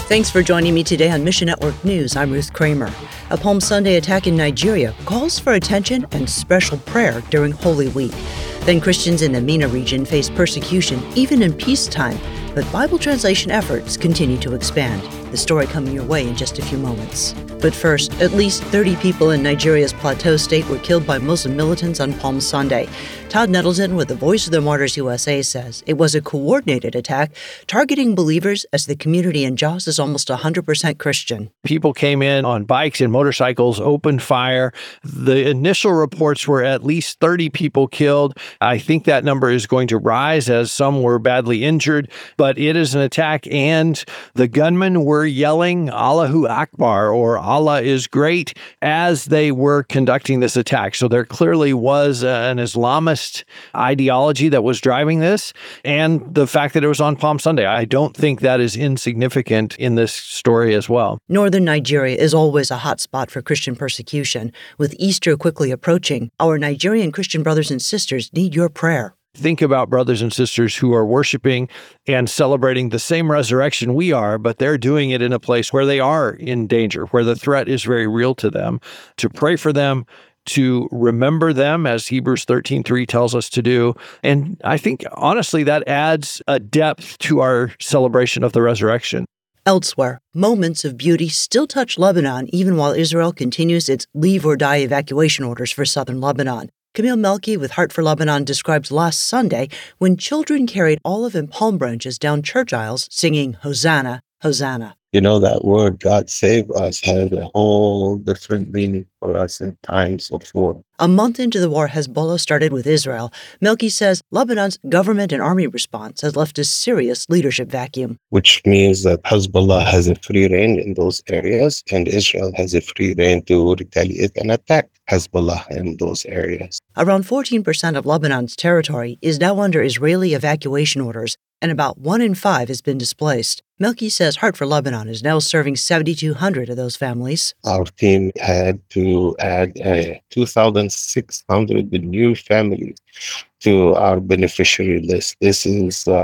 Thanks for joining me today on Mission Network News. I'm Ruth Kramer. A Palm Sunday attack in Nigeria calls for attention and special prayer during Holy Week. Then Christians in the MENA region face persecution even in peacetime, but Bible translation efforts continue to expand. The story coming your way in just a few moments. But first, at least 30 people in Nigeria's Plateau State were killed by Muslim militants on Palm Sunday. Todd Nettleton with the Voice of the Martyrs USA says it was a coordinated attack targeting believers as the community in Jos is almost 100% Christian. People came in on bikes and motorcycles, opened fire. The initial reports were at least 30 people killed. I think that number is going to rise as some were badly injured, but it is an attack, and the gunmen were yelling Allahu Akbar, or Allah is great, as they were conducting this attack. So there clearly was an Islamist ideology that was driving this, and the fact that it was on Palm Sunday, I don't think that is insignificant in this story as well. Northern Nigeria is always a hot spot for Christian persecution. With Easter quickly approaching, our Nigerian Christian brothers and sisters need your prayer. Think about brothers and sisters who are worshiping and celebrating the same resurrection we are, but they're doing it in a place where they are in danger, where the threat is very real to them. To pray for them, to remember them, as Hebrews 13:3 tells us to do. And I think, honestly, that adds a depth to our celebration of the resurrection. Elsewhere, moments of beauty still touch Lebanon, even while Israel continues its leave-or-die evacuation orders for southern Lebanon. Camille Melki with Heart for Lebanon describes last Sunday when children carried olive and palm branches down church aisles singing, Hosanna, Hosanna. You know, that word, God save us, has a whole different meaning for us in times before. A month into the war Hezbollah started with Israel, Melki says Lebanon's government and army response has left a serious leadership vacuum. Which means that Hezbollah has a free rein in those areas, and Israel has a free rein to retaliate and attack Hezbollah in those areas. Around 14% of Lebanon's territory is now under Israeli evacuation orders, and about 1 in 5 has been displaced. Melki says Heart for Lebanon is now serving 7,200 of those families. Our team had to add 2,600 new families to our beneficiary list. This is a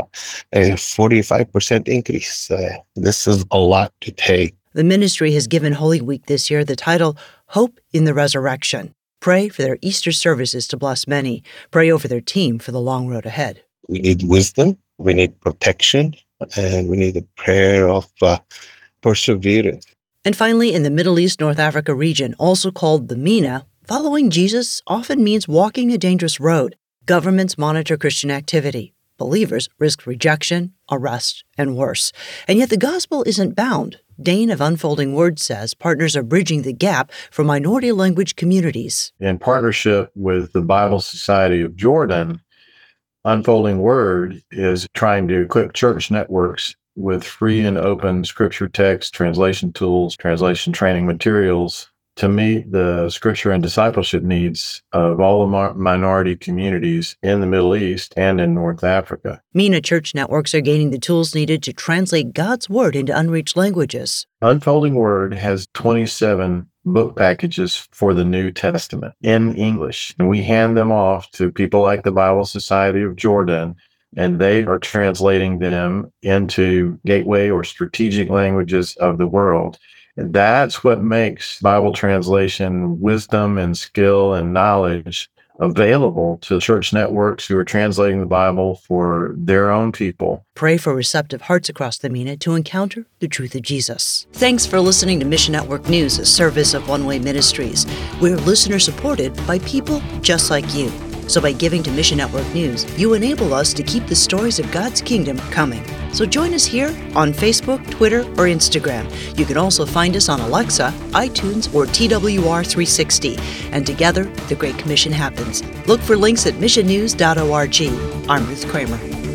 45% increase. This is a lot to take. The ministry has given Holy Week this year the title, Hope in the Resurrection. Pray for their Easter services to bless many. Pray over their team for the long road ahead. We need wisdom, we need protection, and we need a prayer of perseverance. And finally, in the Middle East, North Africa region, also called the MENA, following Jesus often means walking a dangerous road. Governments monitor Christian activity. Believers risk rejection, arrest, and worse. And yet the gospel isn't bound. Dane of Unfolding Word says partners are bridging the gap for minority language communities. In partnership with the Bible Society of Jordan, Unfolding Word is trying to equip church networks with free and open scripture text, translation tools, translation training materials to meet the scripture and discipleship needs of all the minority communities in the Middle East and in North Africa. MENA church networks are gaining the tools needed to translate God's Word into unreached languages. Unfolding Word has 27 book packages for the New Testament in English, and we hand them off to people like the Bible Society of Jordan, and they are translating them into gateway or strategic languages of the world. And that's what makes Bible translation wisdom and skill and knowledge available to church networks who are translating the Bible for their own people. Pray for receptive hearts across the MENA to encounter the truth of Jesus. Thanks for listening to Mission Network News, a service of One Way Ministries. We're listener-supported by people just like you. So by giving to Mission Network News, you enable us to keep the stories of God's kingdom coming. So join us here on Facebook, Twitter, or Instagram. You can also find us on Alexa, iTunes, or TWR360. And together, the Great Commission happens. Look for links at missionnews.org. I'm Ruth Kramer.